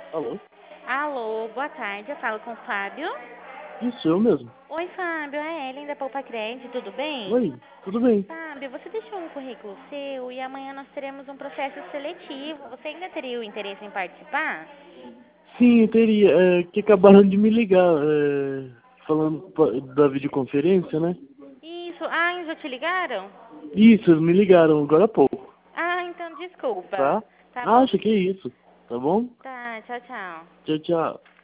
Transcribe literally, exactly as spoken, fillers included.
Alô? Alô, boa tarde, eu falo com o Fábio. Isso, eu mesmo. Oi, Fábio, é Ellen da Poupa Crédito, tudo bem? Oi, tudo bem? Fábio, você deixou um currículo seu e amanhã nós teremos um processo seletivo. Você ainda teria o interesse em participar? Sim, eu teria. É, que acabaram de me ligar, é, falando pa- da videoconferência, né? Isso, ah, eles já te ligaram? Isso, eles me ligaram agora há pouco, Ah, então desculpa. tá? Tá Ah, bom. acho que é isso, tá bom? Tá, tchau, tchau. Tchau, tchau.